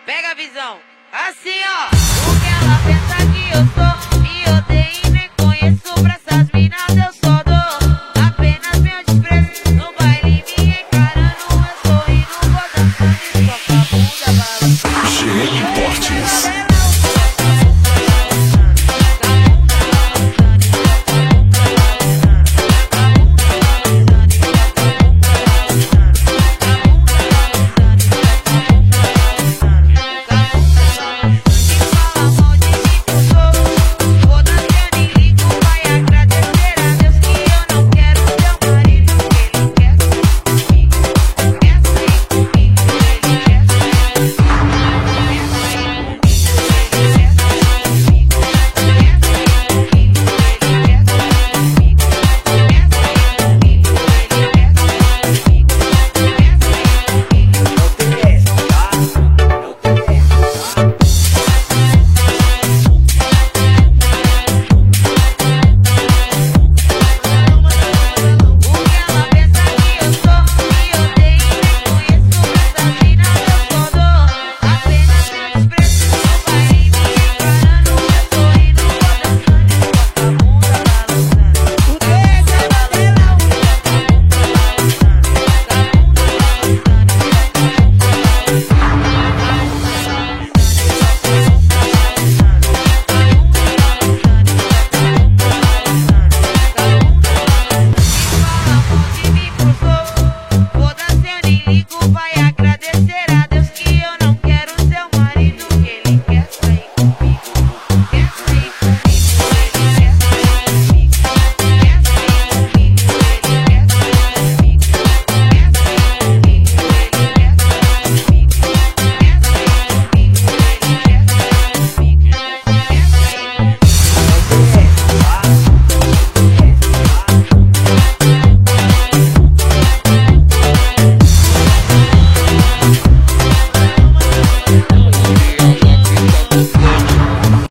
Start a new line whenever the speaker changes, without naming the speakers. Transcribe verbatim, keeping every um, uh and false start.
Pega a visão. Assim, ó. O que ela pensa que eu sou? Me odeio e nem conheço. Pra essas minas eu só dou apenas meu desprezo. No baile me encarando, eu sorrindo, vou dançando e só com a bunda balançando.
G M Portes.